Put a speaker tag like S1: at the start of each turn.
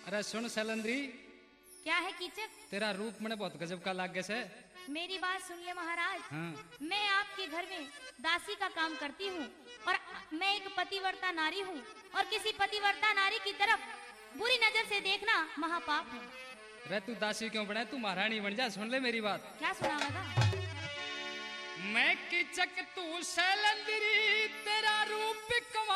S1: अरे सुन सैलंद्री,
S2: क्या है कीचक?
S1: तेरा रूप मैंने बहुत गजब का लागे से।
S2: मेरी बात सुन ले महाराज।
S1: हाँ।
S2: मैं आपके घर में दासी का काम करती हूँ और मैं एक पतिव्रता नारी हूँ और किसी पतिव्रता नारी की तरफ बुरी नजर से देखना महापाप है।
S1: अरे तू दासी क्यों बने, तू महारानी बन जा। सुन ले मेरी बात।
S2: क्या सुनावा?
S1: मैं कीचक तू सैलंद्री, तेरा रूप कमाल